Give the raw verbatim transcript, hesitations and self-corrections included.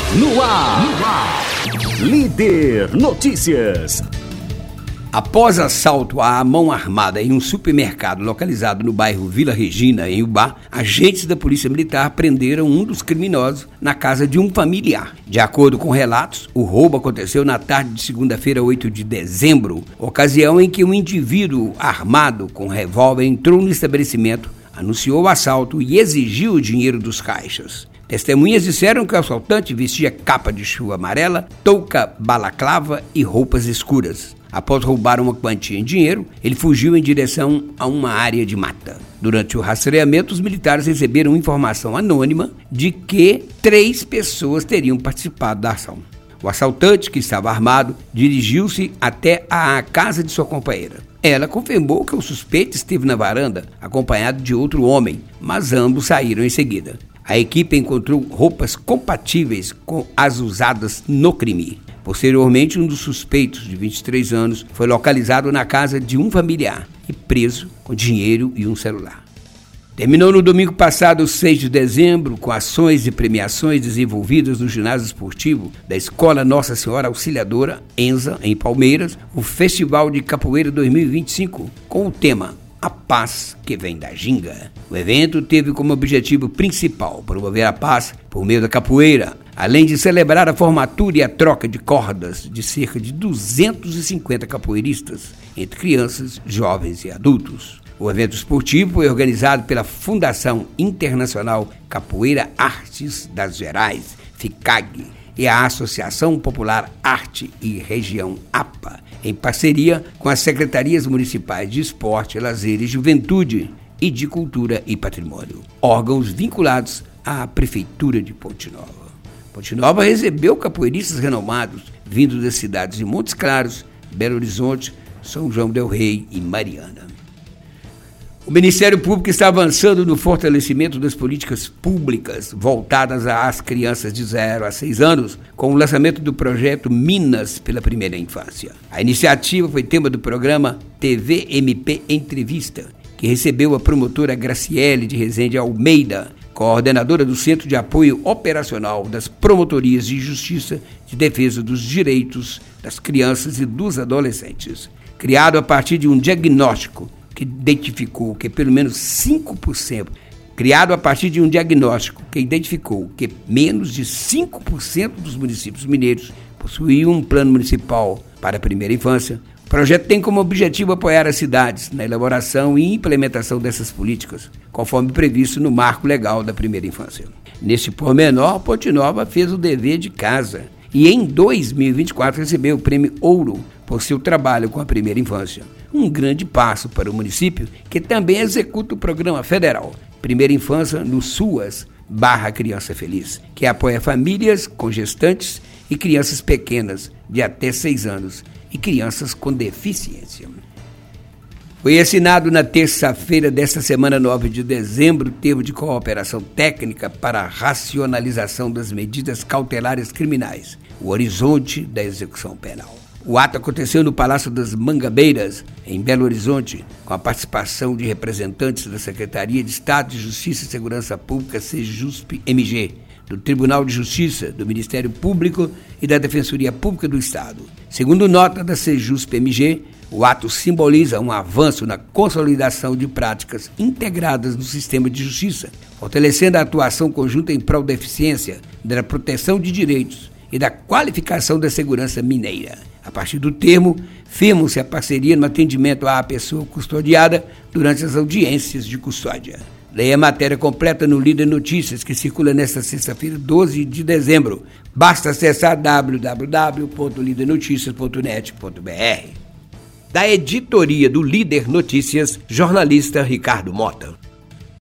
No ar, no ar, Líder Notícias. Após assalto à mão armada em um supermercado localizado no bairro Vila Regina, em Ubá, agentes da Polícia Militar prenderam um dos criminosos na casa de um familiar. De acordo com relatos, o roubo aconteceu na tarde de segunda-feira, oito de dezembro, ocasião em que um indivíduo armado com revólver entrou no estabelecimento, anunciou o assalto e exigiu o dinheiro dos caixas. Testemunhas disseram que o assaltante vestia capa de chuva amarela, touca balaclava e roupas escuras. Após roubar uma quantia em dinheiro, ele fugiu em direção a uma área de mata. Durante o rastreamento, os militares receberam informação anônima de que três pessoas teriam participado da ação. O assaltante, que estava armado, dirigiu-se até a casa de sua companheira. Ela confirmou que o suspeito esteve na varanda, acompanhado de outro homem, mas ambos saíram em seguida. A equipe encontrou roupas compatíveis com as usadas no crime. Posteriormente, um dos suspeitos, de vinte e três anos, foi localizado na casa de um familiar e preso com dinheiro e um celular. Terminou no domingo passado, seis de dezembro, com ações e premiações desenvolvidas no ginásio esportivo da Escola Nossa Senhora Auxiliadora, ENSA, em Palmeiras, o Festival de Capoeira dois mil e vinte e cinco, com o tema A Paz que Vem da Ginga. O evento teve como objetivo principal promover a paz por meio da capoeira, além de celebrar a formatura e a troca de cordas de cerca de duzentos e cinquenta capoeiristas, entre crianças, jovens e adultos. O evento esportivo foi organizado pela Fundação Internacional Capoeira Artes das Gerais, FICAG, e a Associação Popular Arte e Região, APA, em parceria com as Secretarias Municipais de Esporte, Lazer e Juventude e de Cultura e Patrimônio, órgãos vinculados à Prefeitura de Ponte Nova. Ponte Nova recebeu capoeiristas renomados, vindos das cidades de Montes Claros, Belo Horizonte, São João del Rei e Mariana. O Ministério Público está avançando no fortalecimento das políticas públicas voltadas às crianças de zero a seis anos, com o lançamento do projeto Minas pela Primeira Infância. A iniciativa foi tema do programa T V M P Entrevista, que recebeu a promotora Graciele de Rezende Almeida, coordenadora do Centro de Apoio Operacional das Promotorias de Justiça de Defesa dos Direitos das Crianças e dos Adolescentes. Criado a partir de um diagnóstico que identificou que pelo menos cinco por cento, criado a partir de um diagnóstico que identificou que menos de cinco por cento dos municípios mineiros possuíam um plano municipal para a primeira infância, o projeto tem como objetivo apoiar as cidades na elaboração e implementação dessas políticas, conforme previsto no marco legal da primeira infância. Neste pormenor, Ponte Nova fez o dever de casa e em dois mil e vinte e quatro recebeu o Prêmio Ouro por seu trabalho com a primeira infância. Um grande passo para o município, que também executa o programa federal Primeira Infância no SUAS barra Criança Feliz, que apoia famílias com gestantes e crianças pequenas de até seis anos e crianças com deficiência. Foi assinado na terça-feira desta semana, nove de dezembro, o termo de cooperação técnica para a racionalização das medidas cautelares criminais, o horizonte da execução penal. O ato aconteceu no Palácio das Mangabeiras, em Belo Horizonte, com a participação de representantes da Secretaria de Estado de Justiça e Segurança Pública, SEJUSP-M G, do Tribunal de Justiça, do Ministério Público e da Defensoria Pública do Estado. Segundo nota da SEJUSP-M G, o ato simboliza um avanço na consolidação de práticas integradas no sistema de justiça, fortalecendo a atuação conjunta em prol da eficiência, da proteção de direitos e da qualificação da segurança mineira. A partir do termo, firma-se a parceria no atendimento à pessoa custodiada durante as audiências de custódia. Leia a matéria completa no Líder Notícias, que circula nesta sexta-feira, doze de dezembro. Basta acessar w w w ponto líder notícias ponto net ponto b r. Da editoria do Líder Notícias, jornalista Ricardo Mota.